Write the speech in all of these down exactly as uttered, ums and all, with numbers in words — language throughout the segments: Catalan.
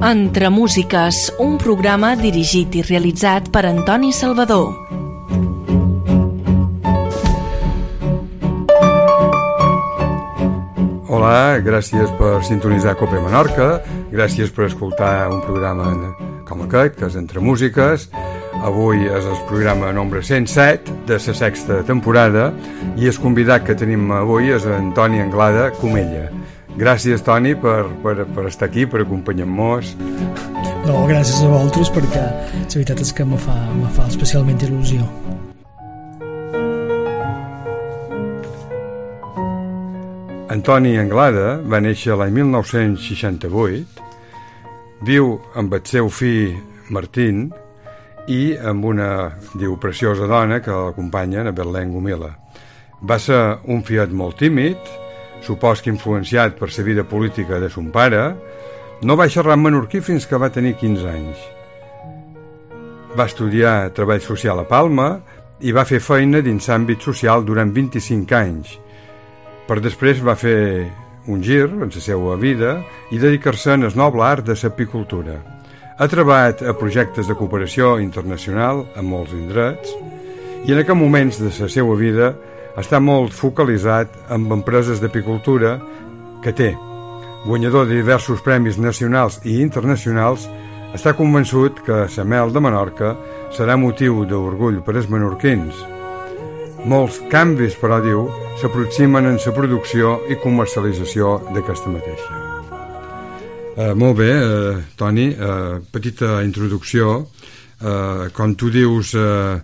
Entre Músiques, un programa dirigit i realitzat per Antoni Salvador. Hola, gràcies per sintonitzar Cope Menorca, gràcies per escoltar un programa com aquest, que és Entre Músiques. Avui és el programa nombre cent set de la sexta temporada i el convidat que tenim avui és Antoni Anglada Comella. Gràcies, Toni, per, per, per estar aquí, per acompanyar-nos. No, gràcies a vosaltres, perquè la veritat és que me fa, me fa especialment il·lusió. Antoni Anglada va néixer l'any mil nou-cents seixanta-vuit, viu amb el seu fill Martín i amb una, diu, preciosa dona que l'acompanya, a Belén Gomila. Va ser un fiet molt tímid, supos que influenciat per la vida política de son pare. No va xerrar en menorquí fins que va tenir quinze anys. Va estudiar treball social a Palma i va fer feina dins l'àmbit social durant vint-i-cinc anys. Per després va fer un gir en la seva vida i dedicar-se al noble art de l'apicultura. Ha treballat a projectes de cooperació internacional en molts indrets i en aquests moments de la seva vida està molt focalitzat en empreses d'apicultura que té. Guanyador de diversos premis nacionals i internacionals, està convençut que la mel de Menorca serà motiu d'orgull per als menorquins. Molts canvis, però, diu, s'aproximen en la producció i comercialització d'aquesta mateixa. Eh, molt bé, eh, Toni, eh, petita introducció. Eh, com tu dius, eh,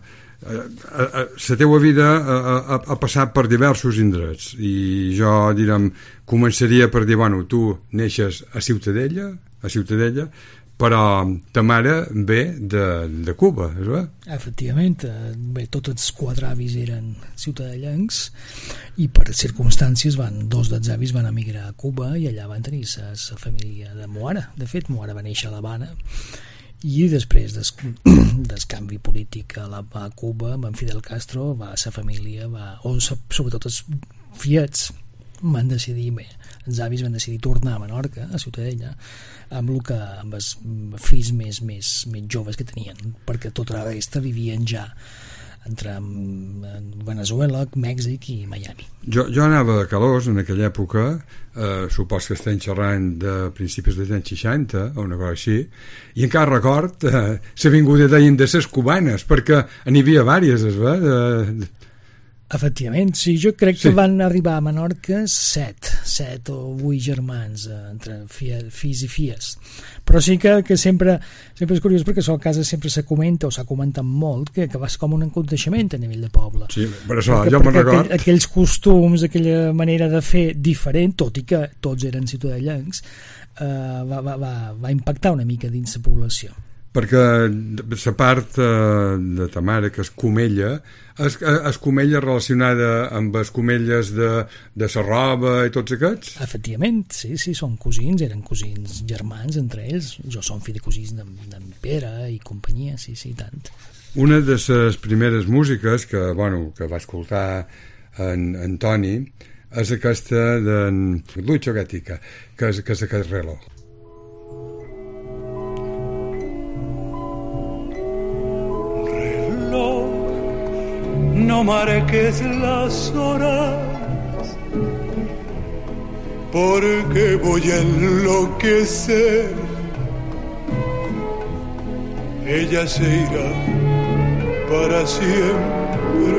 la teva vida ha, ha passat per diversos indrets i jo, direm, començaria per dir, bueno, tu neixes a Ciutadella, a Ciutadella, però ta mare ve de, de Cuba, és bé? Efectivament, bé, tots els quatre avis eren ciutadellencs i per circumstàncies van, dos dels avis van emigrar a Cuba i allà van tenir la família de Moara. De fet, Moara va néixer a l'Havana i després des, del canvi polític a, la, a Cuba, amb en Fidel Castro, va la família, va, o sobretot els fiets, van decidir, bé, els avis van decidir tornar a Menorca, a Ciutadella, amb el que amb els fills més, més, més joves que tenien, perquè tota la resta vivien ja entre Venezuela, Mèxic i Miami. Jo, jo anava a Calós en aquella època, eh, supos que estem xerrant de principis dels anys seixanta o una cosa així, i encara record eh, la vinguda deien de ses cubanes, perquè n'hi havia vàries, es va, de, de Efectivament, sí, jo crec que sí. Van arribar a Menorca set, set o vuit germans, eh, entre fia, fills i filles. Però sí que, que sempre, sempre és curiós perquè a casa sempre se comenta o s'ha comentat molt que, que va ser com un aconteixement a nivell de poble. Sí, per això, perquè, jo me'n record. Aquell, aquells costums, aquella manera de fer diferent, tot i que tots eren ciutadellencs, eh, va, va, va, va impactar una mica dins la població. Perquè la part eh, de ta mare, que és Comella, és, és Comella relacionada amb les Comelles de, de la roba i tots aquests? Efectivament, sí, sí, són cosins, eren cosins germans entre ells. Jo som fill de cosins d'en Pere i companyia, sí, sí, tant. Una de les primeres músiques que, bueno, que va escoltar en, en Toni és aquesta d'en Lucho Gatica, que és, que és aquest reloj. No marques las horas, porque voy a enloquecer. Ella se irá para siempre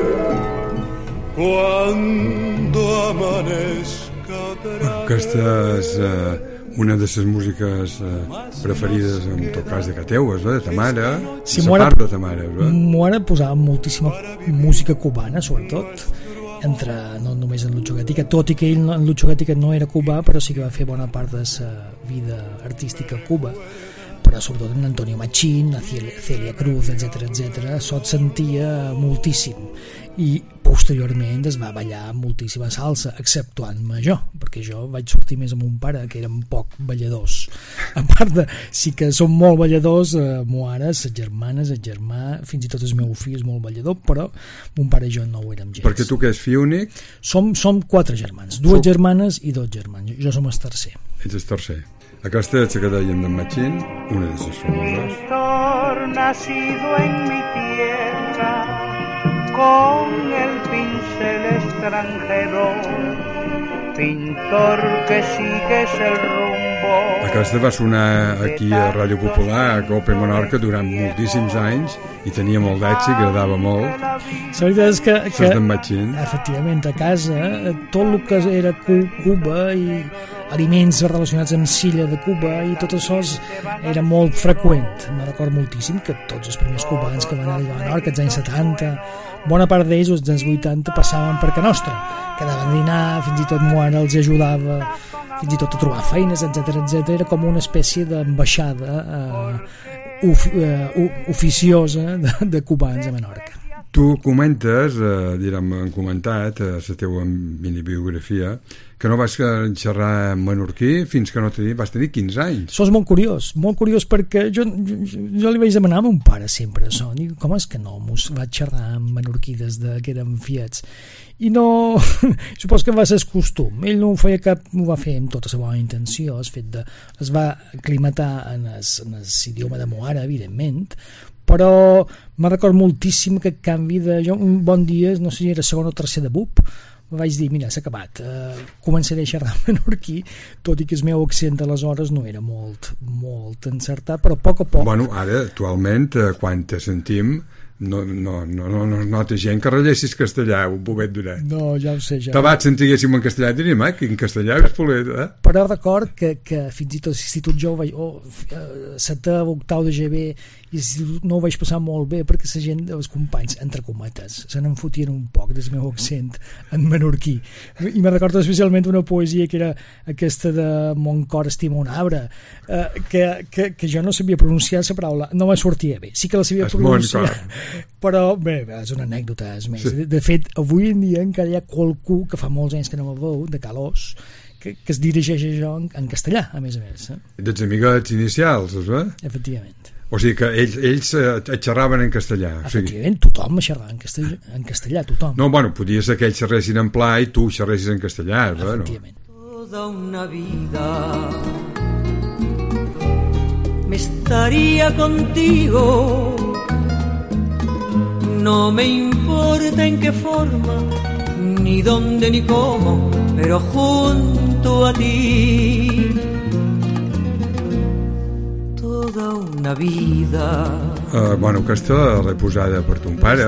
cuando amanezca atrás. Aquesta és uh, una de les músiques uh, preferides, en tot cas, de que teues, de ta mare, sí, la part de ta mare. Moara posava moltíssima música cubana, sobretot, entre, no només en Lucho Gatica, tot i que ell, en Lucho Gatica no era cubà, però sí que va fer bona part de la vida artística a Cuba, però sobretot en Antonio Machín, a Celia Cruz, etcètera, etcètera, se't sentia moltíssim. I posteriorment es va ballar moltíssima salsa, exceptuant-me jo, perquè jo vaig sortir més amb un pare que eren poc balladors a part de, sí que som molt balladors, eh, mo ara, les germanes, el germà, fins i tot el meu fill és molt ballador, però mon pare i jo no ho érem gens. Perquè tu que és fill únic? Som, som quatre germans, dues Som... germanes i dos germans, jo som el tercer. Ets el tercer. Aquesta és la que dèiem d'en Machín, una de les famoses. Pintor nacido en mi tierra, con el pincel extranjero, pintor que sigues el rumbo. Aquesta va sonar aquí a Ràdio Popular, a Cope Menorca, durant moltíssims anys i tenia molt d'èxit, agradava molt. La veritat és que, que efectivament, a casa tot el que era Cuba i aliments relacionats amb silla de Cuba i tot això era molt freqüent. Me recordo moltíssim que tots els primers cubans que van arribar a Menorca, als anys setanta, bona part d'ells, als anys vuitanta, passaven per Ca Nostra, quedaven a dinar, fins i tot mo ara els ajudava fins i tot a trobar feines, etcètera, etcètera. Era com una espècie d'ambaixada eh, of, eh, oficiosa de, de cubans a Menorca. Tu comentes, eh, direm, han comentat a la teva minibiografia, que no vas xerrar en menorquí fins que no tenies, vas tenir quinze anys. Això és molt curiós, molt curiós perquè jo, jo, jo li vaig demanar a mon pare sempre això, i com és que no mos vaig xerrar en menorquí des de que érem fiets? I no, supos que va ser el costum, ell no ho feia cap, ho va fer amb tota la bona intenció, es, fet de, es va aclimatar en l'idioma de Moara, evidentment, però me record moltíssim que canvi de, jo un bon dia, no sé si era segon o tercer de B U P, vaig dir, mira, s'ha acabat, eh, començaré a xerrar menorquí, tot i que el meu accent aleshores no era molt, molt encertat, però a poc a poc... Bueno, ara, actualment, eh, quan te sentim, no, no, no, no, no nota gent que rellessis castellà un poquet durat. No, ja ho sé, ja. T'abans sentiguéssim en castellà, diríem, eh, que en castellà és polet, eh? Però record que, que fins i tot l'institut jo vaig, oh, setè o octau de G B, i no ho vaig passar molt bé perquè la gent, els companys, entre cometes, se n'en fotien un poc del meu accent en menorquí. I me recordo especialment una poesia que era aquesta de Mon cor estima un arbre, eh, que, que, que jo no sabia pronunciar la paraula, no me sortia bé, sí que la sabia pronunciar, però bé, és una anècdota, és més. Sí. De fet, avui en dia encara hi ha qualcú que fa molts anys que no me veu, de Calós, que, que es dirigeix a jo en, en castellà, a més a més. Eh? Dels amiguets inicials, és bé? Efectivament. O sigui que ells, ells et xerraven en castellà. Efectivament, tothom xerrava en castellà, en castellà, tothom. No, bueno, podia ser que ells xerressin en pla i tu xerressis en castellà, és bé, no? Efectivament. Toda una vida me estaría contigo, no me importa en qué forma, ni dónde ni cómo, pero junto a ti toda una vida. Uh, bueno, aquesta l'he posada per ton pare,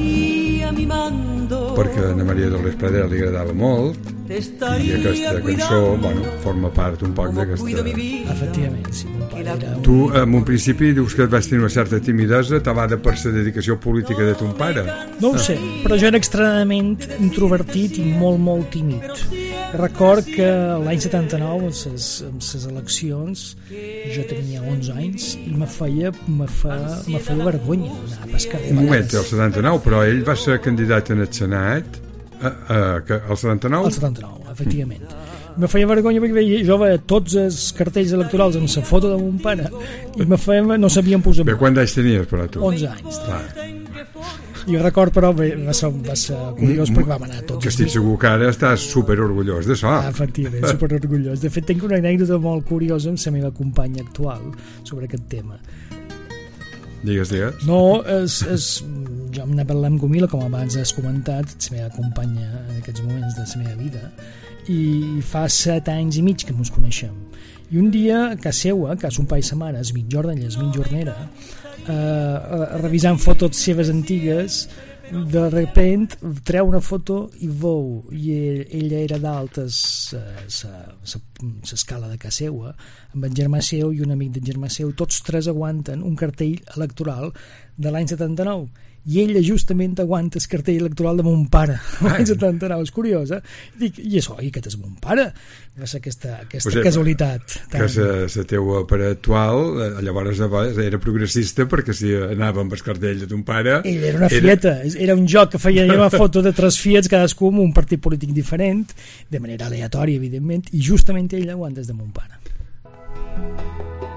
perquè a Ana Maria Dolores Pradera li agradava molt, i aquesta cançó, bueno, forma part un poc d'aquesta... Efectivament, sí. Tu, en un principi, dius que vas tenir una certa timidesa, t'avada per la dedicació política de ton pare. No ho sé, però jo era extremadament introvertit i molt, molt tímid. Record que l'any setanta-nou, amb les eleccions, jo tenia onze anys i me feia, me fa, me feia vergonya anar pel carrer. Un moment, el setanta-nou, però ell va ser candidat en el Senat, a, a, a, el setanta-nou? El setanta-nou, efectivament. Me feia vergonya perquè veia, jo veia tots els cartells electorals amb la foto de mon pare i me feia, no sabien posar... Bé, quants anys tenies, però, tu? onze anys. Clar. I record, però, bé, va ser, va ser curiós perquè vam anar tots. Que estic segur que ara estàs superorgullós d'això. Ah, efectivament, superorgullós. De fet, tinc una anècdota molt curiosa amb la meva companya actual sobre aquest tema. Digues, digues. No, és, és, jo em parlat amb Gomila, com abans has comentat, la meva companya en aquests moments de la meva vida, i fa set anys i mig que ens coneixem. I un dia, a casa seua, a casa un pa i sa mare, es mitjornella, es mitjornera, eh, revisant fotos seves antigues, de repent treu una foto i veu, i ella era dalt a l'escala de casa seua, amb el germà seu i un amic del germà seu, tots tres aguanten un cartell electoral de l'any setanta-nou, i ella justament aguanta el cartell electoral de mon pare l'any setanta-nou, és curiós, eh? I dic, i això, i aquest és mon pare? Va ser aquesta, aquesta o sigui, casualitat que la teua pare actual llavors era progressista perquè si anava amb el cartell de ton pare ell era una fieta, era, era un joc que feia una foto de tres fiets, cadascú amb un partit polític diferent, de manera aleatòria evidentment, i justament ell aguanta des de mon pare.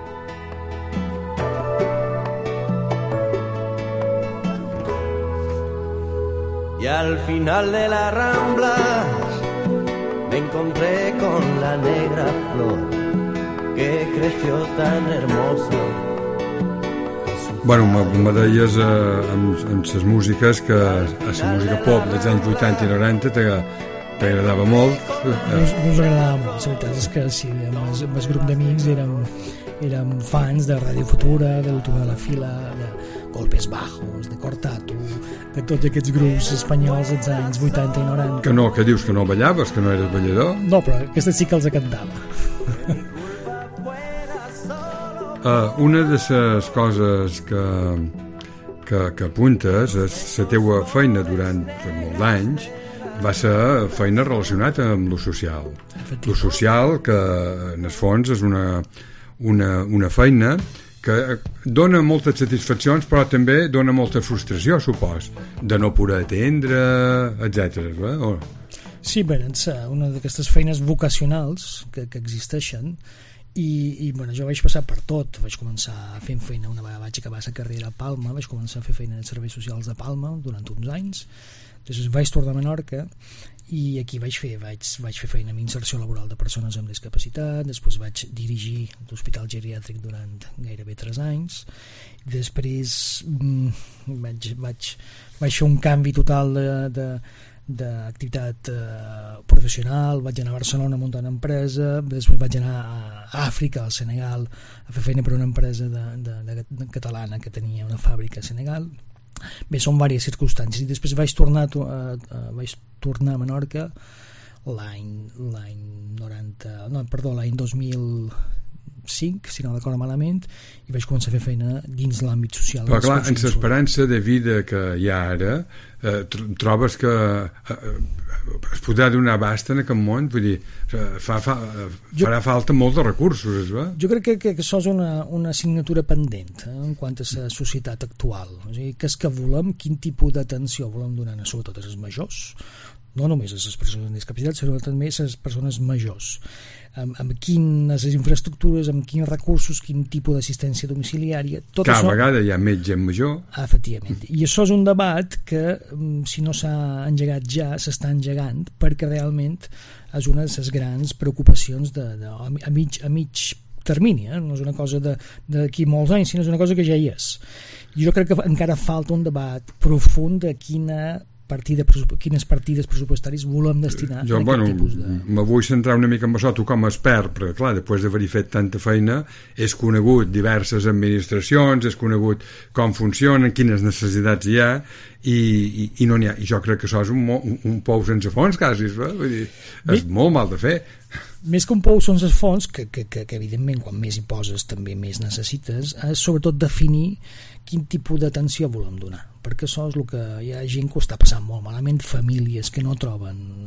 y al final de la Rambla me encontré con la negra flor que creció tan hermosa. Bueno, me, me deies eh, amb, amb les músiques que a la música pop dels anys vuitanta i noranta t'agradava molt. No us, no us agradava molt, la veritat és que sí, amb el, amb el grup d'amics érem, érem fans de Radio Futura, de l'Última de la Fila, de Golpes Bajos, de Cortatu, de tots aquests grups espanyols dels anys vuitanta i noranta. Que no, que dius que no ballaves, que no eres ballador? No, però aquesta sí que els cantava. Uh, una de les coses que, que, que apuntes és la teua feina durant molts anys va ser feina relacionada amb lo social. Lo social que en el fons és una, una, una feina que dona moltes satisfaccions però també dona molta frustració, supos, de no poder atendre, etcètera. O... Sí, bé, una d'aquestes feines vocacionals que, que existeixen. I, i bueno, jo vaig passar per tot. Vaig començar fent feina una vegada vaig acabar la carrera a Palma, vaig començar a fer feina de serveis socials a Palma durant uns anys. Després vaig tornar a Menorca i aquí vaig fer, vaig, vaig fer feina amb inserció laboral de persones amb discapacitat. Després vaig dirigir l'hospital geriàtric durant gairebé tres anys. Després mm, vaig, vaig, vaig fer un canvi total de, de d'activitat eh, professional. Vaig anar a Barcelona a muntar una empresa, després vaig anar a Àfrica, al Senegal, a fer feina per una empresa de, de, de, de catalana que tenia una fàbrica a Senegal. Bé, són diverses circumstàncies i després vaig tornar a, a, vaig tornar a Menorca l'any l'any noranta, no, perdó, l'any dos mil cinc, si no recordo malament, i vaig començar a fer feina dins l'àmbit social. Però clar, en l'esperança de vida que hi ha ara, eh, trobes que eh, es podrà donar abast en aquest món? Vull dir, fa, fa, farà jo, falta molt de recursos, es va? Jo crec que, que, que això és una, una assignatura pendent eh, en quant a la societat actual. O sigui, què és que volem, quin tipus d'atenció volem donar a sobretot a les majors, no només a les persones amb discapacitat, sinó també a les persones majors. Amb, amb quines infraestructures, amb quins recursos, quin tipus d'assistència domiciliària. Tot Cada això... vegada hi ha més gent major. Efectivament. I això és un debat que, si no s'ha engegat ja, s'està engegant, perquè realment és una de les grans preocupacions de, de, a, mig, a mig termini. Eh? No és una cosa d'aquí molts anys, sinó és una cosa que ja hi és. I jo crec que encara falta un debat profund de quina partida, quines partides pressupostàries volem destinar jo, a bueno, aquest tipus de... Me vull centrar una mica en això, tu com a expert, perquè clar, després d'haver-hi fet tanta feina és conegut diverses administracions, és conegut com funcionen, quines necessitats hi ha i, i, i no n'hi ha, i jo crec que això és un, un, un pou sense fons quasi, eh? Vull dir, és Bé, molt mal de fer. Més que un pou sense fons, que, que, que, que evidentment quan més hi poses també més necessites, és sobretot definir quin tipus d'atenció volem donar, perquè això és el que hi ha gent que ho està passant molt malament, famílies que no troben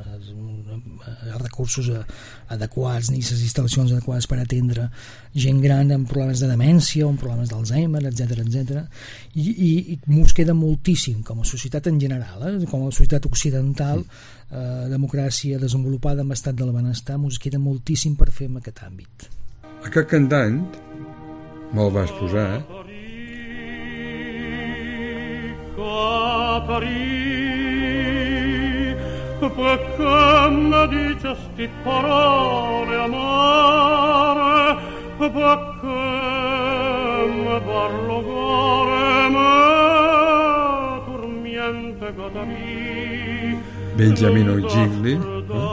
recursos adequats ni les instal·lacions adequades per atendre gent gran amb problemes de demència o amb problemes d'Alzheimer, etcètera, etcètera. I, i, i mos queda moltíssim com a societat en general, eh? Com a societat occidental, eh, democràcia desenvolupada amb estat del benestar, mos queda moltíssim per fer en aquest àmbit. Aquest cantant me'l vas posar, eh? Perché mi dicesti parole amare, perché mi parlo cuore, me tormiente Catarì. Benjamino Gigli, no?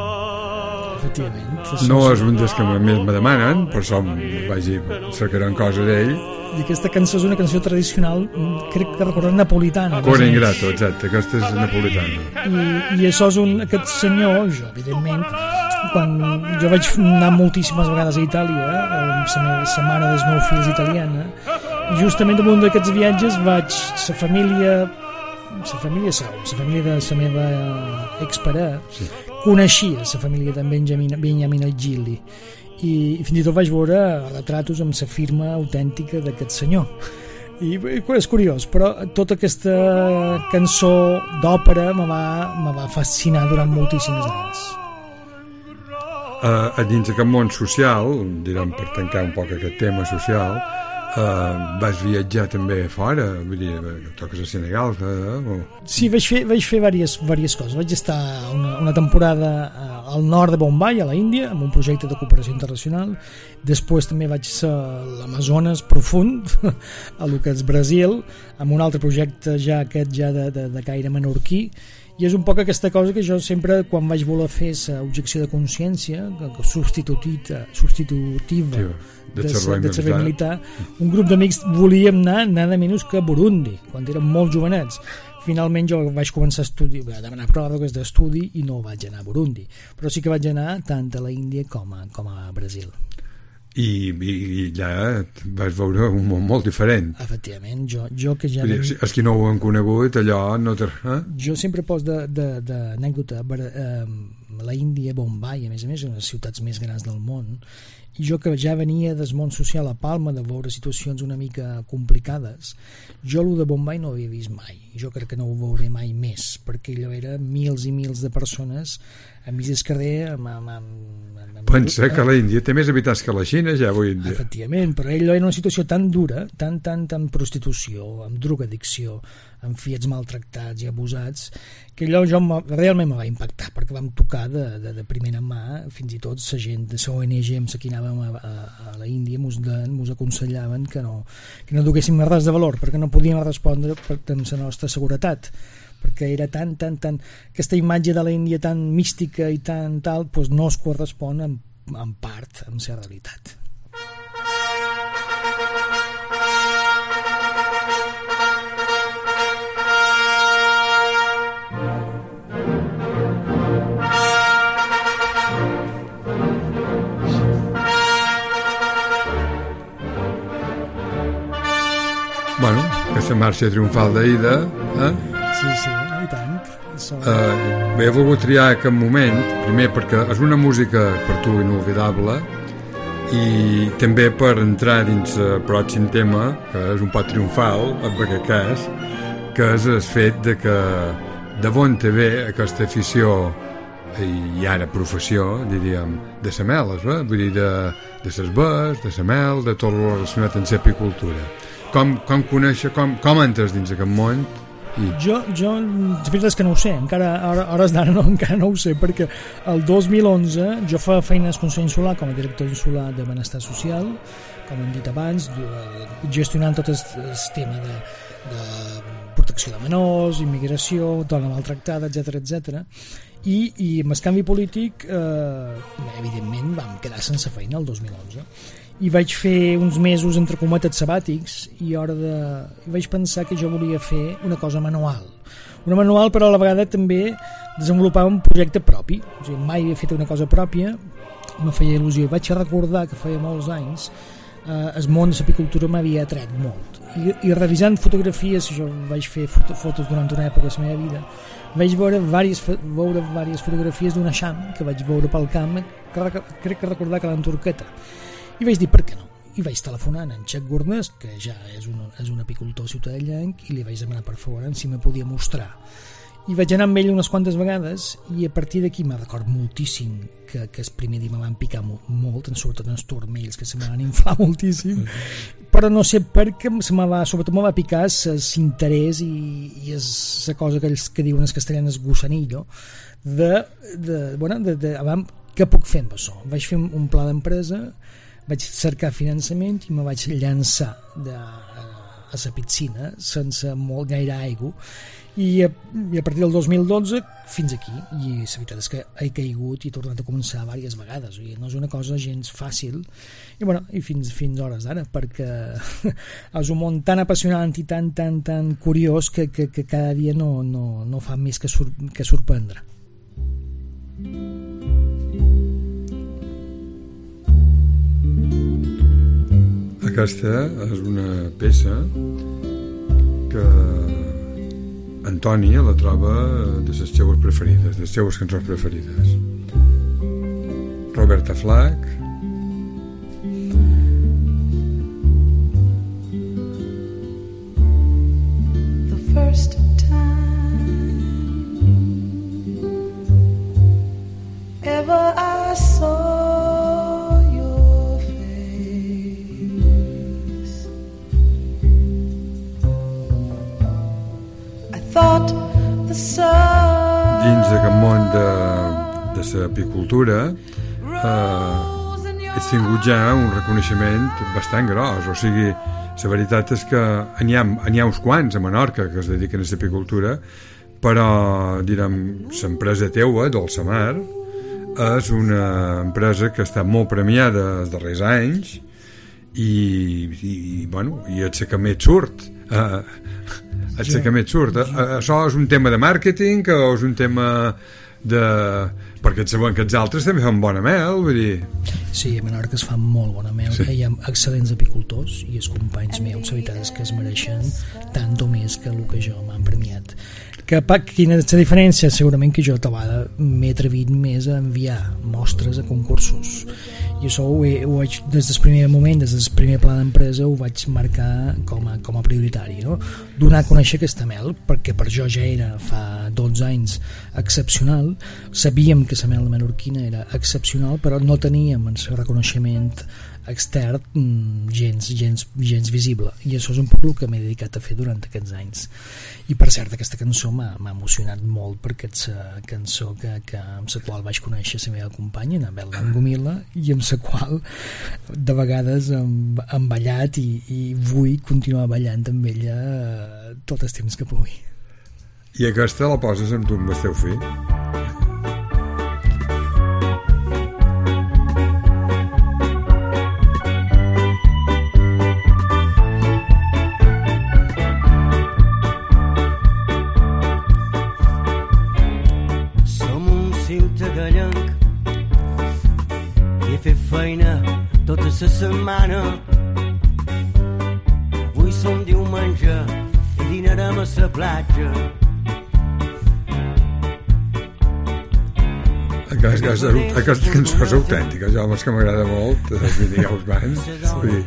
No és un dels que més me demanen, per això vagi cercaran cosa d'ell. I aquesta cançó és una cançó tradicional, crec que recordant napolitana. Cor ingrato, exacte, aquesta és napolitana. I, i això és un, aquest senyor, jo evidentment, quan jo vaig anar moltíssimes vegades a Itàlia, amb la meva mare dels meus fills italiana, i justament en un d'aquests viatges vaig, la família, la família seu, la família de la meva expare, sí. Coneixia la família d'en Benjamin, Benjamino Gigli, i fins i tot vaig veure retratos amb la firma autèntica d'aquest senyor. I és curiós, però tota aquesta cançó d'òpera me va, me va fascinar durant moltíssims anys. A, a dins d'aquest món social, direm per tancar un poc aquest tema social, Uh, vas viatjar també fora, vull dir, toques a Senegal, eh? O... Sí, vaig fer, vaig fer diverses, diverses coses. Vaig estar una, una temporada al nord de Bombay, a la Índia, amb un projecte de cooperació internacional. Després també vaig ser a l'Amazones profund, a lo que és Brasil, amb un altre projecte ja aquest ja de, de, de caire menorquí. I és un poc aquesta cosa que jo sempre, quan vaig voler fer l'objecció de consciència, substitutiva, substitutiva de, de servei, de servei militar. militar, un grup d'amics volíem anar nada menys que a Burundi, quan érem molt jovenets. Finalment jo vaig començar a estudiar, a demanar pròrrogues d'estudi i no vaig anar a Burundi, però sí que vaig anar tant a la Índia com a, com a Brasil. I, i, i allà vas veure un món molt diferent. Efectivament, jo, jo que ja... Dir, els que no ho han conegut, allò no... Te, eh? Jo sempre pos d'anècdota eh, la Índia, Bombay, a més a més, una de les ciutats més grans del món, i jo que ja venia del món social a Palma de veure situacions una mica complicades, jo el de Bombay no ho havia vist mai, jo crec que no ho veuré mai més, perquè allò era mils i mils de persones a mig del carrer amb, amb, amb, amb, pensa que la Índia té més habitants que la Xina ja avui en dia. Efectivament, però allò era una situació tan dura, tan, tan, tan prostitució, amb drogadicció, amb fills maltractats i abusats, que allò jo realment me va impactar, perquè vam tocar de, de, de primera mà, fins i tot la gent de la O N G amb la que anàvem a, a, a la Índia mos, de, mos aconsellaven que no, que no duguéssim res de valor, perquè no podíem respondre per, amb la nostra seguretat, perquè era tan, tan, tan... aquesta imatge de la Índia tan mística i tan tal, doncs no es correspon en, en part amb la realitat. Bueno, aquesta marxa triomfal d'Aida, eh? Sí, sí, i tant. Uh, bé, he volgut triar aquest moment, primer perquè és una música per tu inolvidable i també per entrar dins el pròxim tema, que és un poc triomfal, en aquest cas, que és el fet de que de on te ve aquesta afició i ara professió, diríem, de la mel, eh? Vull dir, de, de les bes, de la mel, de tot el relacionat amb l'apicultura. Com, com conèixer, com, com entres dins aquest món? I... Jo, jo, la veritat és que no ho sé, encara, a hores d'ara no, encara no ho sé, perquè el dos mil onze jo fa feines al Consell Insular com a director insular de Benestar Social, com hem dit abans, gestionant tot el, el tema de, de protecció de menors, immigració, dona maltractada, etcètera, etcètera. I, i amb el canvi polític, eh, evidentment, vam quedar sense feina el dos mil onze. I vaig fer uns mesos entre cometes sabàtics i hora de... I vaig pensar que jo volia fer una cosa manual. Una manual, però a la vegada també desenvolupar un projecte propi. O sigui, mai havia fet una cosa pròpia, me feia il·lusió. Vaig recordar que feia molts anys eh, el món de l'apicultura m'havia atret molt. I, i revisant fotografies, jo vaig fer foto, fotos durant una època de la meva vida, vaig veure diverses, veure diverses fotografies d'un eixam que vaig veure pel camp, que crec que recordar que l'en Turqueta. I vaig dir, per què no? I vaig telefonar a en Xec Gornès, que ja és un, és un apicultor ciutadellenc, i li vaig demanar per favor si me podia mostrar. I vaig anar amb ell unes quantes vegades, i a partir d'aquí me record moltíssim que, que el primer dia me van picar molt, molt sobretot els turmells, que se me van inflar moltíssim, mm-hmm. però no sé per què se me va, sobretot me va picar l'interès i, i és la cosa que ells que diuen els castellans gusanillo, de, de, bueno, de, de, de, què puc fer amb això? Vaig fer un pla d'empresa, vaig cercar finançament i me vaig llançar de, a, a la piscina sense molt gaire aigua i a, i a partir del dos mil dotze fins aquí, i la veritat és que he caigut i he tornat a començar diverses vegades, o sigui, no és una cosa gens fàcil i, bueno, i fins, fins hores d'ara, perquè és un món tan apassionant i tan, tan, tan curiós que, que, que cada dia no, no, no fa més que, sur, que sorprendre. Aquesta és una peça que Antònia la troba de les seues preferides, de les seues cançons preferides. Roberta Flack. The first time ever I saw dins d'aquest món de, de l'apicultura eh, he tingut ja un reconeixement bastant gros, o sigui, la veritat és que n'hi ha, n'hi ha uns quants a Menorca que es dediquen a l'apicultura, però direm, l'empresa teua, Dolça Mar, és una empresa que està molt premiada els darrers anys i, i, bueno, i el que més surt eh, el que més surt eh, això és un tema de màrqueting o és un tema de... perquè saben que els altres també fan bona mel, vull dir... Sí, a Menorca es fa molt bona mel, sí. Hi ha excel·lents apicultors i els companys meus, la veritat és que es mereixen tant o més que el que jo m'han premiat. Que, pa, quina és la diferència? Segurament que jo a vegada m'he atrevit més a enviar mostres a concursos i això ho, he, ho vaig, des del primer moment, des del primer pla d'empresa ho vaig marcar com a, com a prioritari, no? Donar a conèixer aquesta mel, perquè per jo ja era fa dotze anys excepcional, sabíem que la mel menorquina era excepcional, però no teníem el seu reconeixement extern gens, gens, gens visible, i això és un poc el que m'he dedicat a fer durant aquests anys. I per cert, aquesta cançó m'ha, m'ha emocionat molt, perquè és la cançó que, que, amb la qual vaig conèixer la meva companya, Anabel Langomila, i amb la qual de vegades hem, hem ballat i, i vull continuar ballant amb ella eh, tot el temps que pugui. I aquesta la poses amb tu, amb el teu fill? Tota la setmana avui som diumenge i dinarem a la platja. Aquesta, aquesta cançó és autèntica, jo és que m'agrada molt, els videos bans. Sí.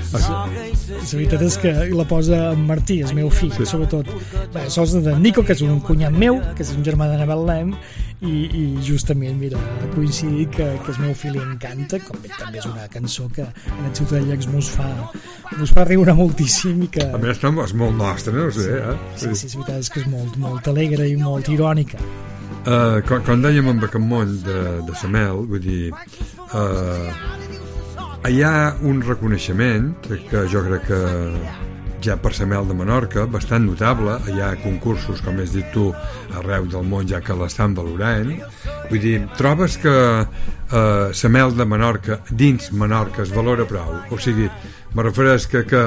La veritat és que la posa en Martí, el meu fill, sí. Sobretot. Bé, sols de Nico, que és un cunyat meu, que és un germà d'Anabel Lem, i, i justament, mira, ha coincidit que, que el meu fill li encanta, com bé també és una cançó que en el Ciutadella mos fa, mos fa riure moltíssim i que... A més, és molt nostre, no ho sé, eh? Sí, sí, la veritat és que és molt, molt alegre i molt irònica. Uh, com, com dèiem amb aquest món de, de la mel, vull dir, uh, hi ha un reconeixement que jo crec que ja per la mel de Menorca bastant notable, hi ha concursos, com has dit tu, arreu del món ja que l'estan valorant. Vull dir, trobes que uh, la mel de Menorca dins Menorca es valora prou? O sigui, me refereix que, que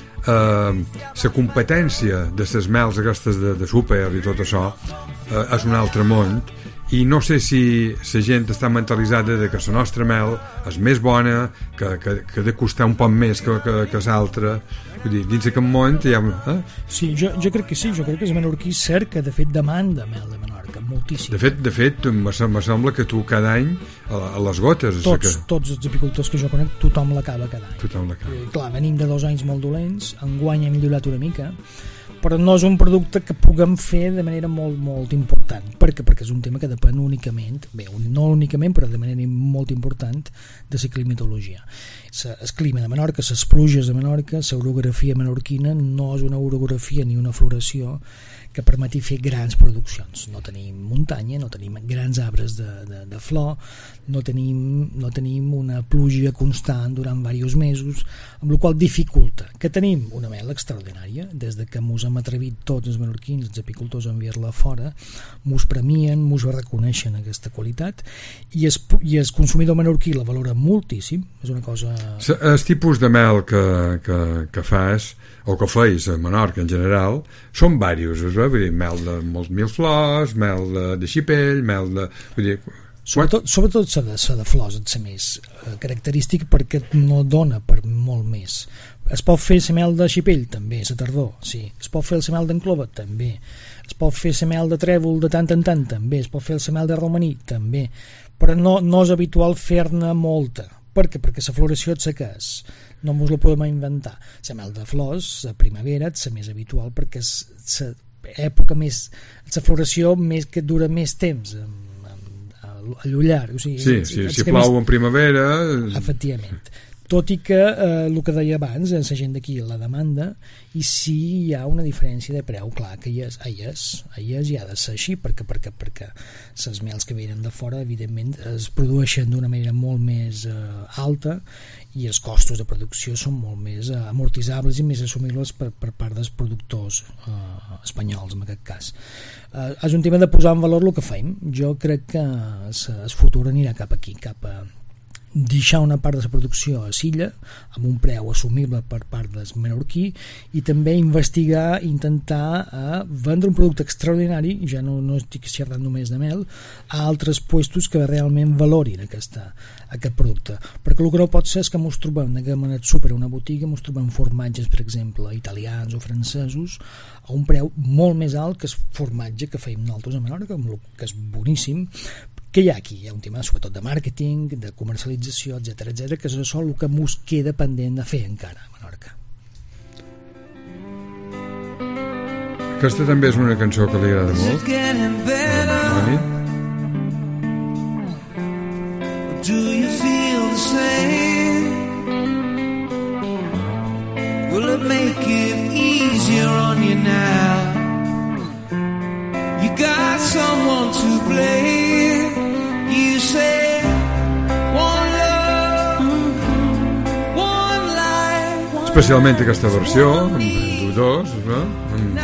uh, la competència de les mels aquestes de, de súper i tot això uh, és un altre món, i no sé si la gent està mentalitzada de que la nostra mel és més bona, que, que, que ha de costar un poc més que, que, que l'altra. Vull dir, dins d'aquest món hi ha... Eh? Sí, jo, jo crec que sí, jo crec que el menorquí cerca, de fet, demanda mel de Menorca, moltíssim. De fet, de fet, me sembla que tu cada any, a, a les gotes... Tots, que... tots els apicultors que jo conec, tothom l'acaba cada any. Tothom l'acaba. Eh, clar, venim de dos anys molt dolents, enguany hem millorat una mica, però no és un producte que puguem fer de manera molt, molt important. Per què? Perquè és un tema que depèn únicament, bé, no únicament, però de manera molt important, de la climatologia. El clima de Menorca, les pluges de Menorca, l'orografia menorquina no és una orografia ni una floració que permeti fer grans produccions. No tenim muntanya, no tenim grans arbres de, de, de flor, no tenim, no tenim una pluja constant durant diversos mesos, amb la qual dificulta. Que tenim una mel extraordinària, des de que mos hem atrevit tots els menorquins, els apicultors, a enviar-la fora, mos premien, mos reconeixen aquesta qualitat, i el, i el consumidor menorquí la valora moltíssim, és una cosa... El tipus de mel que, que, que fas, o que feis a Menorca en general, són diversos, eh? Vull dir, mel de molts mil flors, mel de, de xipell, mel de... Vull dir, sobretot, sobretot la de, la de flors és la més eh, característica, perquè no dona per molt més. Es pot fer la mel de xipell, també, la tardor, sí. Es pot fer la mel d'enclova, també. Es pot fer la mel de trèvol de tant en tant, també. Es pot fer la mel de romaní, també. Però no, no és habitual fer-ne molta. Per què? Perquè la floració és la que és. No ens la podem inventar. La mel de flors, la primavera, és la més habitual, perquè és l'època més... la floració més que dura més temps a l'ullar. O sigui, sí, sí, si plou més... en primavera... Efectivament. tot i que eh, el que deia abans, la gent d'aquí la demanda, i sí hi ha una diferència de preu, clar, que hi és, hi és, hi és i ha de ser així, perquè, perquè, perquè les mels que venen de fora, evidentment, es produeixen d'una manera molt més eh, alta i els costos de producció són molt més eh, amortitzables i més assumibles per, per part dels productors eh, espanyols, en aquest cas. Eh, és un tema de posar en valor el que fem. Jo crec que el futur anirà cap aquí, cap a deixar una part de la producció a Silla amb un preu assumible per part del menorquí i també investigar i intentar eh, vendre un producte extraordinari, ja no, no estic xerrant només de mel, a altres puestos que realment valorin aquesta, aquest producte, perquè el que no pot ser és que ens trobem de ganet super a una botiga, ens trobem formatges, per exemple, italians o francesos a un preu molt més alt que el formatge que feim nosaltres a Menorca, que és boníssim. Què hi ha aquí? Hi ha un tema sobretot de màrqueting, de comercialització, etcètera, etcètera, que és això el que mos queda pendent de fer encara a Menorca. Aquesta també és una cançó que li agrada molt. Toni? Do you feel the same? Will it make it easier on you now? You got someone to blame. You say one love, one life. Especialment aquesta versió amb dos, no? Amb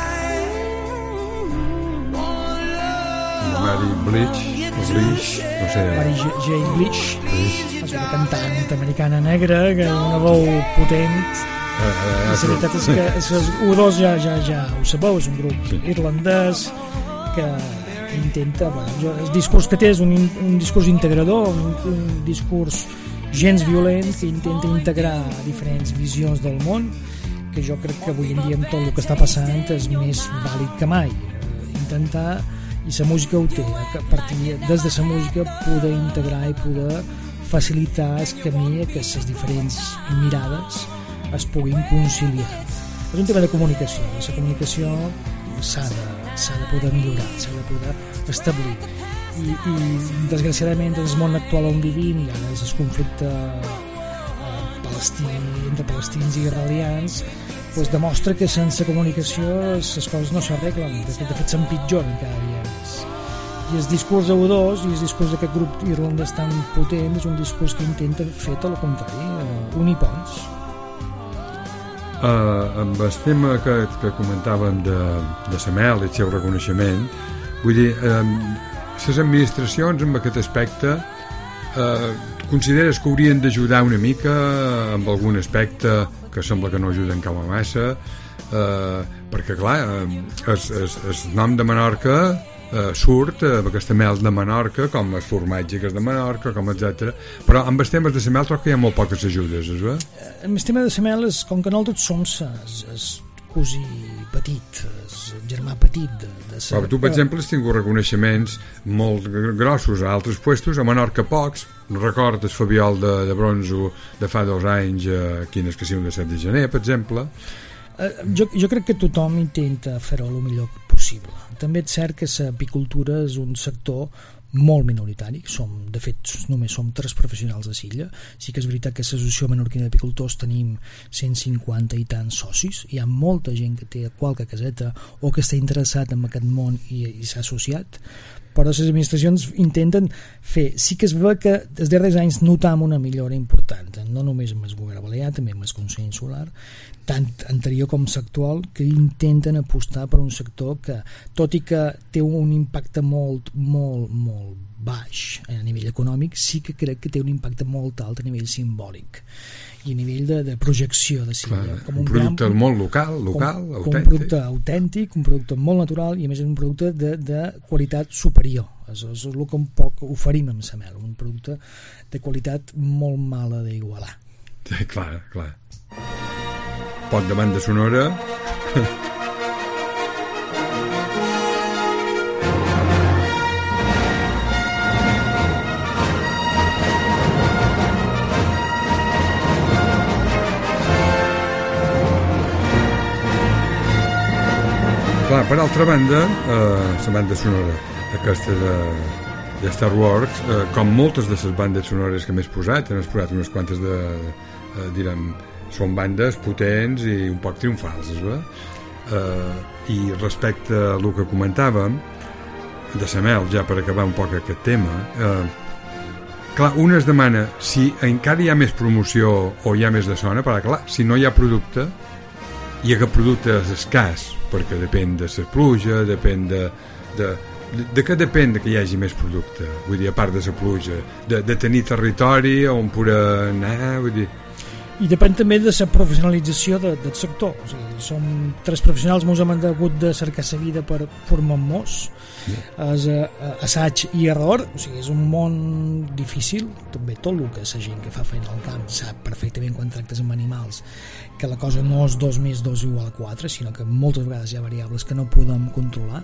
Mary Bleach, o Bleach, no sé. Mary J. Bleach, és una cantant americana negra que és una veu potent. Uh, uh, la veritat és que els U dos ja, ja, ja ho sabeu, és un grup sí. irlandès que, que intenta, bueno, el discurs que té és un, un discurs integrador, un, un discurs gens violent que intenta integrar diferents visions del món, que jo crec que avui en dia amb tot el que està passant és més vàlid que mai. Intentar, i la música ho té, a partir des de la música poder integrar i poder facilitar el camí que les diferents mirades es puguin conciliar. És un tema de comunicació. La comunicació s'ha de, s'ha de poder millorar, s'ha de poder establir. I, i desgraciadament en el món actual on vivim, i ara és el conflicte eh, palestí, entre palestins i israelians, pues demostra que sense comunicació les coses no s'arreglen, de fet s'empitjoren cada dia més. I el discurs de U dos i el discurs d'aquest grup irlandès tan potent és un discurs que intenta fer tot el contrari, eh, unir ponts. Uh, amb el tema que, que comentàvem de, de la mel i el seu reconeixement, vull dir, um, les administracions en aquest aspecte uh, consideres que haurien d'ajudar una mica amb algun aspecte que sembla que no ajuden cap a massa, uh, perquè clar, el nom de Menorca Uh, surt uh, aquesta mel de Menorca, com el formatge que és de Menorca, com etcètera. Però amb els temes de la mel trobo que hi ha molt poques ajudes, és bé? Amb el tema de la mel és com que nosaltres som el cosí petit, el germà petit de, de sa... Però tu, per exemple, has tingut reconeixements molt grossos a altres puestos, a Menorca pocs. No record el Fabiol de, de Bronzo de fa dos anys, uh, quin és que sigui un de set de gener, per exemple. Uh, jo, jo crec que tothom intenta fer-ho el millor possible. També és cert que l'apicultura és un sector molt minoritari, som, de fet només som tres professionals a Silla. Sí que és veritat que a l'Associació Menorquina d'Apicultors tenim cent cinquanta i tants socis, hi ha molta gent que té qualque caseta o que està interessat en aquest món i, i s'ha associat, però les administracions intenten fer. Sí que es veu que els darrers anys notam una millora important, no només amb el govern balear, també amb el Consell Insular, tant anterior com l'actual, que intenten apostar per un sector que, tot i que té un impacte molt, molt, molt baix a nivell econòmic, sí que crec que té un impacte molt alt a nivell simbòlic i a nivell de, de projecció de Silla. Clar, com un, un producte gran, molt local, local, com, autèntic. Com un producte autèntic, un producte molt natural i a més un producte de, de qualitat superior. Això és el que un poc oferim amb la mel, un producte de qualitat molt mala d'igualar. Sí, clar, clar. Pot de banda sonora. Clar, per altra banda, eh, la banda sonora aquesta de, de Star Wars, eh, com moltes de les bandes sonores que m'he posat, hem posat unes quantes de, eh, direm, són bandes potents i un poc triomfals, eh? Eh, i respecte a el que comentàvem de Samel, ja per acabar un poc aquest tema, eh, clar, un es demana si encara hi ha més promoció o hi ha més de sona, però clar, si no hi ha producte i aquest producte és escàs, perquè depèn de la pluja, depèn de, de, de, de què depèn de que hi hagi més producte, vull dir, a part de la pluja, de, de tenir territori on poder anar, vull dir. I depèn també de la professionalització de, del sector. O sigui, som tres professionals, ens hem hagut de cercar la vida per formar-nos. Yeah. És uh, assaig i error, o sigui, és un món difícil. També tot el que la gent que fa feina al camp sap perfectament quan tractes amb animals que la cosa no és dos més dos igual a quatre, sinó que moltes vegades hi ha variables que no podem controlar.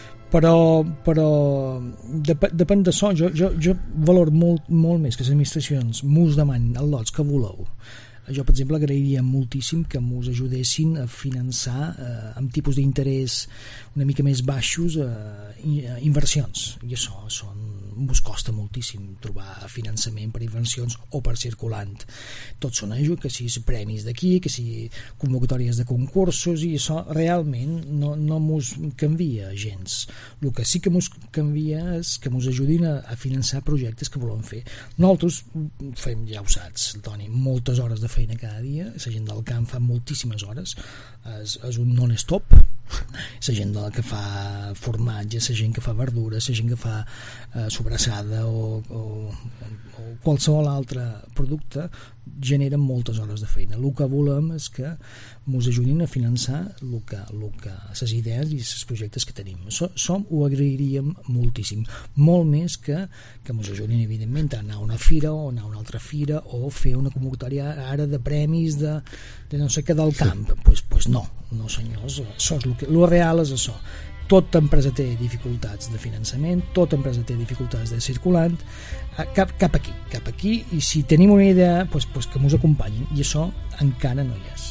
Però, però dep depèn d'això. Jo, jo, jo valoro molt, molt més que les administracions mos demanin els lots que voleu. Jo, per exemple, agrairia moltíssim que ens ajudessin a finançar eh, amb tipus d'interès una mica més baixos eh, inversions. I això són, us costa moltíssim trobar finançament per inversions o per circulant. Tots són ajuts, que si premis d'aquí, que si convocatòries de concursos, i això realment no, no mos canvia gens. El que sí que mos canvia és que mos ajudin a, a finançar projectes que volem fer. Nosaltres fem, ja ho saps, Toni, moltes hores de feina cada dia, la gent del camp fa moltíssimes hores, és, és un non-stop, la gent que fa formatge, la gent que fa verdures, la gent que fa eh, sobrassada o, o, o qualsevol altre producte, generen moltes hores de feina. El que volem és que ens ajudin a finançar el que, el que, les idees i els projectes que tenim. Això, això ho agrairíem moltíssim, molt més que que ens ajudin, evidentment, a anar a una fira o anar a una altra fira o fer una convocatòria ara de premis de, de no sé què del camp. Doncs pues, pues no, no senyors, això és el que, el real és això. Tota empresa té dificultats de finançament, tota empresa té dificultats de circulant, cap, cap aquí, cap aquí, i si tenim una idea, pues, pues que ens acompanyin, i això encara no hi és.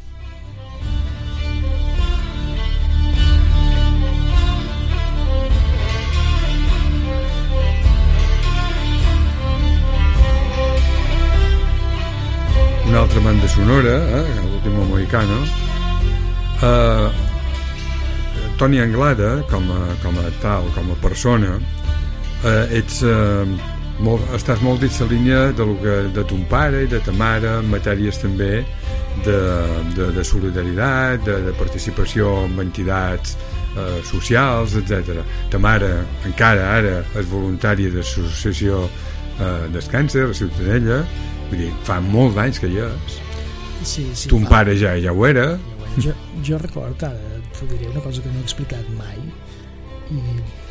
Una altra banda sonora, eh, l'último Mohicano, eh, Toni Anglada, com a, com a tal, com a persona, eh, ets, eh, molt, estàs molt dins la línia de, lo que, de ton pare i de ta mare, en matèries també de, de, de solidaritat, de, de participació en entitats eh, socials, etcètera. Ta mare encara ara és voluntària de l'associació eh, del càncer, a Ciutadella, vull dir, fa molts anys que hi és. Sí, sí, ton fa... pare ja, ja ho era. Jo, jo recordo, ara t'ho diré, una cosa que no he explicat mai, i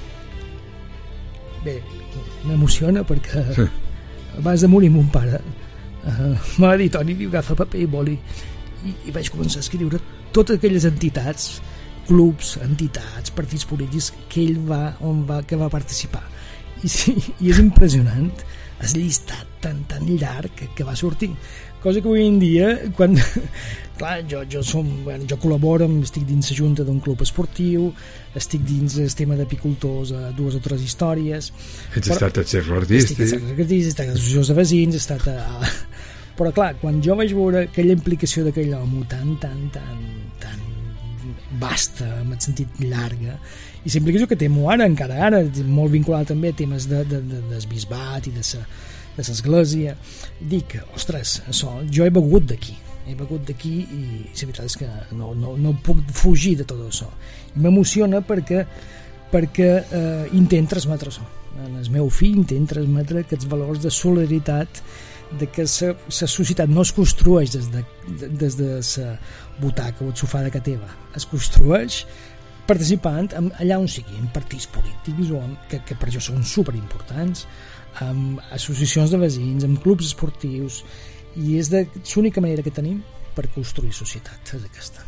bé, m'emociona perquè sí. Abans de morir mon pare uh, m'ha dit, Toni, agafa paper i boli, i, i vaig començar a escriure totes aquelles entitats, clubs, entitats, partits polítics que ell va, on va, que va participar, i, sí, i és impressionant el llistat tan, tan llarg que, que va sortir, cosa que avui en dia, quan clar, jo, jo, som, bueno, jo col·laboro, estic dins la junta d'un club esportiu, estic dins el tema d'apicultors a dues o tres històries. Ets però, estat a cercle artístic. Estic a cercle artístic, he estat a associacions de veïns, he estat a... Però clar, quan jo vaig veure aquella implicació d'aquell home tan, tan, tan, tan vasta, en el sentit llarga, i la implicació que té ara, encara ara, molt vinculada també a temes de, de, de, del bisbat i de la de l'església, dic, ostres, això, jo he begut d'aquí, he begut d'aquí i la veritat és que no, no, no puc fugir de tot això. I m'emociona perquè, perquè eh, intent transmetre això. El meu fill intent transmetre aquests valors de solidaritat, de que la societat no es construeix des de, des de la butaca o el sofà de casa teva, es construeix participant en, allà on sigui, en partits polítics o en, que, que per això són superimportants, amb associacions de veïns, amb clubs esportius, i és de l'única manera que tenim per construir societat, és aquesta.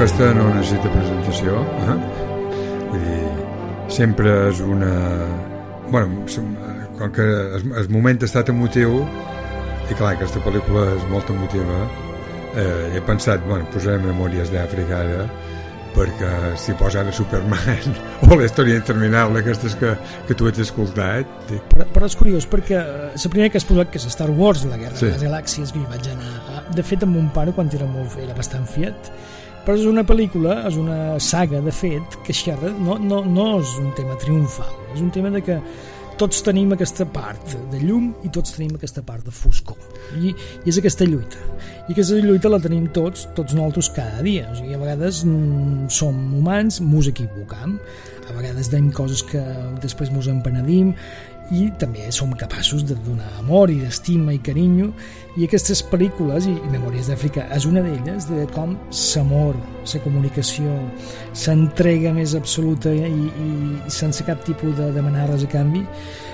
aquesta no necessita presentació, eh? Vull dir, sempre és una... Bueno, com que el, el moment ha estat emotiu, i clar, aquesta pel·lícula és molt emotiva, eh, he pensat, bueno, posaré Memòries d'Àfrica ara, perquè si posa ara Superman o la història interminable, aquestes que, que tu ets escoltat. Però, però és curiós, perquè la primera que has posat, que és Star Wars, la Guerra sí. de les Galàxies, que hi vaig anar, de fet amb mon pare quan era molt, era bastant fiat, però és una pel·lícula, és una saga de fet que xerra, no, no, no és un tema triomfal, és un tema de que tots tenim aquesta part de llum i tots tenim aquesta part de foscor, i, i és aquesta lluita, i aquesta lluita la tenim tots, tots nosaltres cada dia. O sigui, a vegades mm, som humans, mos equivocam, a vegades dèiem coses que després mos empenedim, i també som capaços de donar amor i d'estima i carinyo, i aquestes pel·lícules, i, i Memòries d'Àfrica és una d'elles, de com l'amor, la comunicació, s'entrega més absoluta i, i, i sense cap tipus de demanar res a canvi,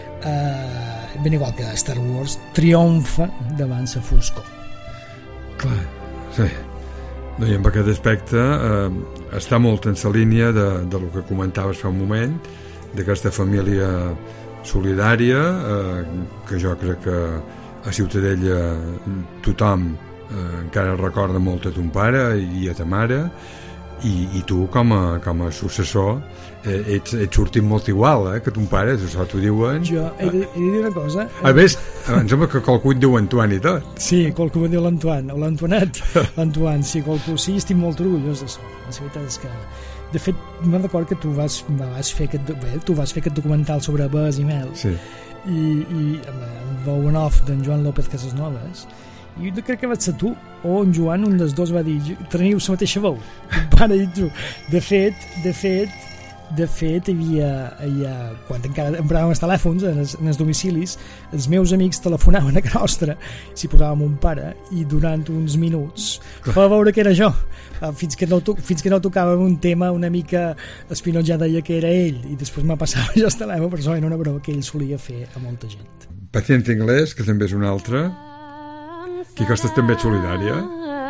eh, ben igual que Star Wars, triomfa davant la foscor. Clar, sí. No, i amb aquest aspecte eh, està molt en la línia de, de lo que comentaves fa un moment, d'aquesta família solidària, eh, que jo crec que a Ciutadella tothom eh, encara recorda molt a ton pare i a ta mare, i, i tu com a, com a successor eh, ets, ets sortit molt igual eh, que ton pare, això t'ho diuen. Jo he de, he de dir una cosa, a més, em sembla que qualcú et diu Antoine i tot. Sí, qualcú em diu l'Antoine o l'Antoinet, l'Antoine, sí, qualcú, sí, estic molt orgullós d'això. La veritat és que, de fet, me'n record que tu vas, vas, fer aquest, bé, tu vas fer aquest documental sobre bes i mel, sí. i, i amb veu en off d'en Joan López Casasnoves, i jo crec que vaig ser tu o en Joan, un dels dos va dir teniu la mateixa veu, pare i tu. De fet, de fet de fet, hi havia, hi havia quan encara empràvem els telèfons en els, en els domicilis, els meus amics telefonaven a casa nostra si posàvem un pare, i durant uns minuts va veure que era jo, fins que no, fins que no tocàvem un tema una mica Espinot ja deia que era ell, i després me passava jo el telèfon, però això era una broma que ell solia fer a molta gent. Pacient Inglés, que també és una altra, que aquesta també és solidària.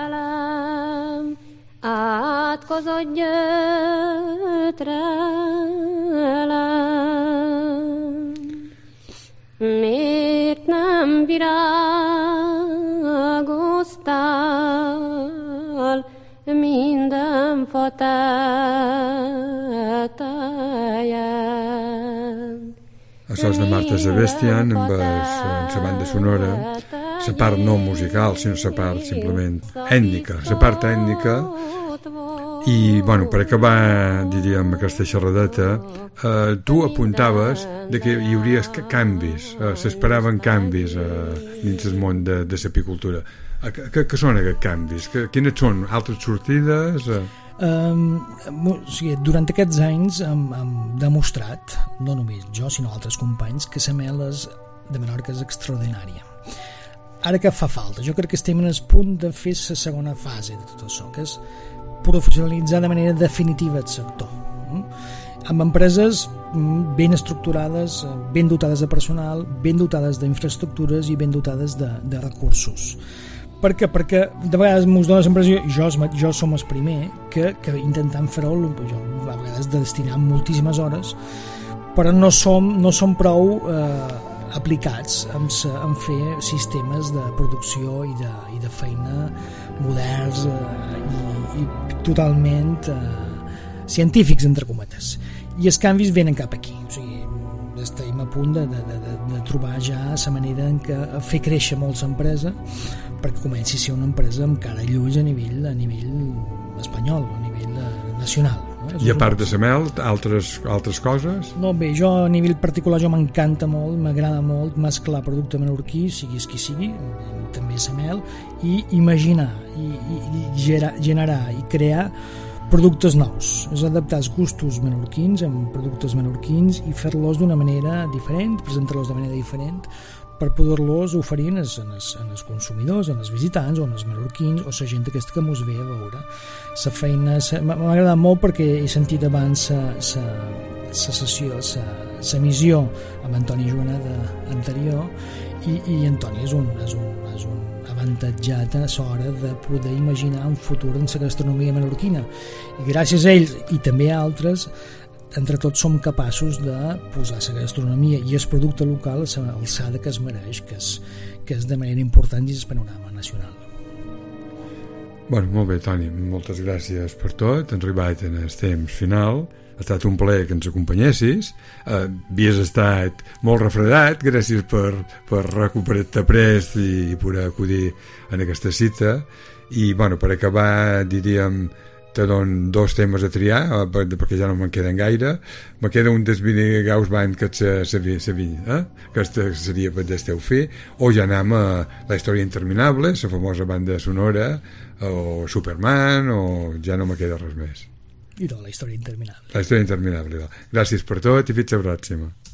Átkozott gyötrelem, miért nem virágoztál minden fa tetején. Això és de Marta Sebastián amb la banda sonora, la part no musical, sinó la part simplement ètnica, la part ètnica. I, bueno, per acabar, diríem, aquesta xerradeta, eh, tu apuntaves de que hi hauria canvis, eh, s'esperaven canvis eh, dins el món de, de l'apicultura. Eh, què, què són aquests canvis? Que, quines són? Altres sortides? Eh? Um, o sigui, durant aquests anys hem, hem demostrat, no només jo sinó altres companys, que la mel és, de Menorca és extraordinària. Ara que fa falta, jo crec que estem en el punt de fer la segona fase de tot això, que és professionalitzar de manera definitiva el sector, amb empreses ben estructurades, ben dotades de personal, ben dotades d'infraestructures i ben dotades de, de recursos. Per què? Perquè de vegades ens dona la impressió, jo, jo som el primer, que, que intentant fer-ho, jo a vegades de destinar moltíssimes hores, però no som, no som prou eh, aplicats en, en fer sistemes de producció i de, i de feina moderns eh, i, i totalment eh, científics, entre cometes. I els canvis venen cap aquí. O sigui, estem a punt de, de, de, de trobar ja la manera en què fer créixer molt l'empresa perquè comenci a ser una empresa amb cara i ulls a nivell, a nivell espanyol, a nivell nacional. No? I a part de la mel, altres, altres coses? No, bé, jo a nivell particular jo m'encanta molt, m'agrada molt mesclar producte menorquí, sigui qui sigui, també la mel, i imaginar, i, i, i generar, generar i crear productes nous, és adaptar els gustos menorquins amb productes menorquins i fer-los d'una manera diferent, presentar-los de manera diferent, per poder-los oferir en els, en, els, en els consumidors, en els visitants o en els menorquins o la gent aquesta que mos ve a veure. La feina m'ha agradat molt perquè he sentit abans la sessió, la missió amb Antoni Joaneda anterior, i, i Antoni és un, és un, és un avantatjat a l'hora de poder imaginar un futur en la gastronomia menorquina, i gràcies a ells i també a altres, entre tots som capaços de posar la gastronomia i el producte local a l'alçada que es mereix, que és, que és de manera important dins el panorama nacional. Bueno, molt bé, Toni, moltes gràcies per tot. Hem arribat en el temps final. Ha estat un plaer que ens acompanyessis. Eh, havies estat molt refredat, gràcies per, per recuperar-te prest i poder acudir en aquesta cita. I, bueno, per acabar, diríem, te dono dos temes a triar, perquè ja no me'n queden gaire. Me queda un dels Vinegaus Band, que és la vinya, eh? que seria per d'esteu fer, o ja anem a La història interminable, la famosa banda sonora, o Superman, o ja no me queda res més. I no, La història interminable. La història interminable. Gràcies per tot i fins la pròxima.